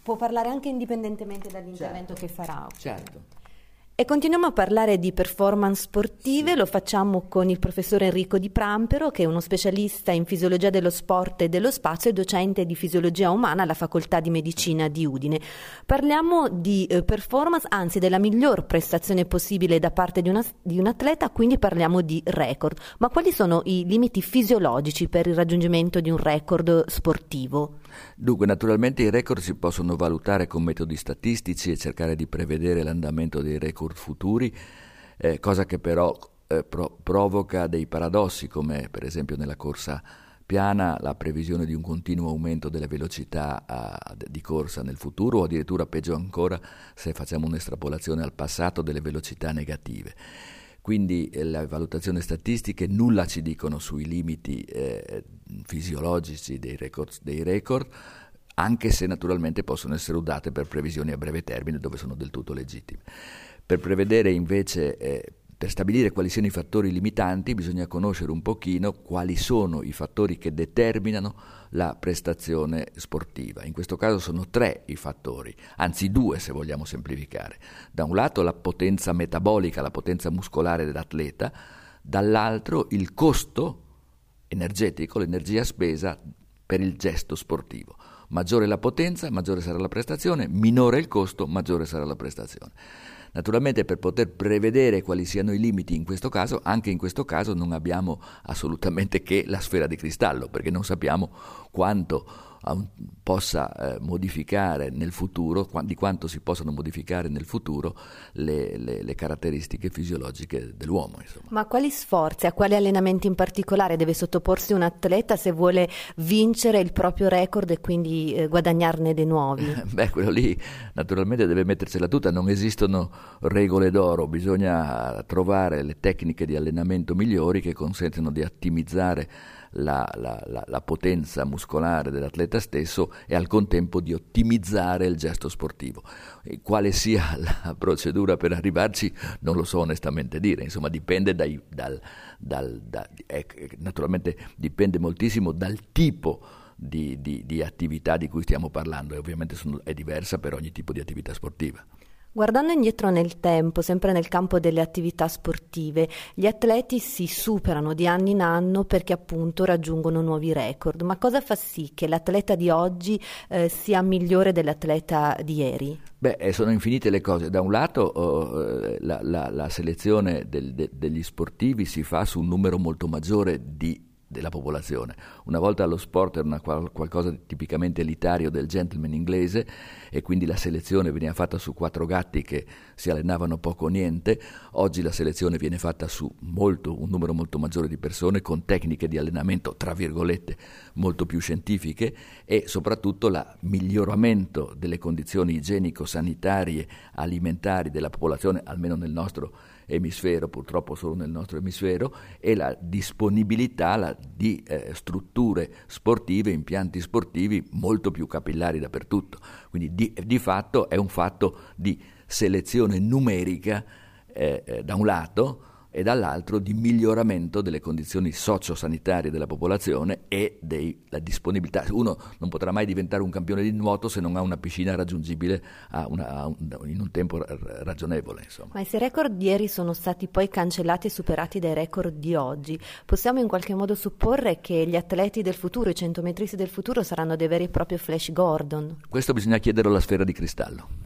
può parlare anche indipendentemente dall'intervento che farà. Certo. E continuiamo a parlare di performance sportive, lo facciamo con il professor Enrico Di Prampero, che è uno specialista in fisiologia dello sport e dello spazio e docente di fisiologia umana alla Facoltà di Medicina di Udine. Parliamo di performance, anzi della miglior prestazione possibile da parte di un atleta, quindi parliamo di record. Ma quali sono i limiti fisiologici per il raggiungimento di un record sportivo? Dunque, naturalmente i record si possono valutare con metodi statistici e cercare di prevedere l'andamento dei record futuri, cosa che però provoca dei paradossi, come per esempio nella corsa piana la previsione di un continuo aumento delle velocità di corsa nel futuro, o addirittura peggio ancora se facciamo un'estrapolazione al passato delle velocità negative. Quindi le valutazioni statistiche nulla ci dicono sui limiti fisiologici dei record, anche se naturalmente possono essere usate per previsioni a breve termine dove sono del tutto legittime. Per prevedere invece, per stabilire quali siano i fattori limitanti, bisogna conoscere un pochino quali sono i fattori che determinano la prestazione sportiva. In questo caso sono 3 i fattori, anzi 2 se vogliamo semplificare. Da un lato la potenza metabolica, la potenza muscolare dell'atleta, dall'altro il costo energetico, l'energia spesa per il gesto sportivo. Maggiore la potenza, maggiore sarà la prestazione, minore il costo, maggiore sarà la prestazione. Naturalmente, per poter prevedere quali siano i limiti in questo caso, anche in questo caso non abbiamo assolutamente che la sfera di cristallo, perché non sappiamo quanto possa modificare nel futuro, di quanto si possano modificare nel futuro le caratteristiche fisiologiche dell'uomo, insomma. Ma quali sforzi, a quali allenamenti in particolare deve sottoporsi un atleta se vuole vincere il proprio record e quindi guadagnarne dei nuovi? Quello lì naturalmente deve mettersela tutta, non esistono regole d'oro, bisogna trovare le tecniche di allenamento migliori che consentano di ottimizzare la potenza muscolare dell'atleta stesso e al contempo di ottimizzare il gesto sportivo. E quale sia la procedura per arrivarci non lo so onestamente dire, insomma dipende naturalmente dipende moltissimo dal tipo di attività di cui stiamo parlando, e ovviamente è diversa per ogni tipo di attività sportiva. Guardando indietro nel tempo, sempre nel campo delle attività sportive, gli atleti si superano di anno in anno perché appunto raggiungono nuovi record. Ma cosa fa sì che l'atleta di oggi sia migliore dell'atleta di ieri? Sono infinite le cose. Da un lato la selezione degli sportivi si fa su un numero molto maggiore della popolazione. Una volta lo sport era qualcosa di tipicamente elitario del gentleman inglese, e quindi la selezione veniva fatta su 4 gatti che si allenavano poco o niente. Oggi la selezione viene fatta su un numero molto maggiore di persone, con tecniche di allenamento tra virgolette molto più scientifiche, e soprattutto il miglioramento delle condizioni igienico-sanitarie alimentari della popolazione, almeno nel nostro emisfero, purtroppo solo nel nostro emisfero, e la disponibilità di strutture sportive, impianti sportivi molto più capillari dappertutto. Quindi di fatto è un fatto di selezione numerica da un lato, e dall'altro di miglioramento delle condizioni sociosanitarie della popolazione e della disponibilità. Uno non potrà mai diventare un campione di nuoto se non ha una piscina raggiungibile in un tempo ragionevole, insomma. Ma se i record di ieri sono stati poi cancellati e superati dai record di oggi, possiamo in qualche modo supporre che gli atleti del futuro, i centometristi del futuro, saranno dei veri e propri Flash Gordon? Questo bisogna chiederlo alla sfera di cristallo.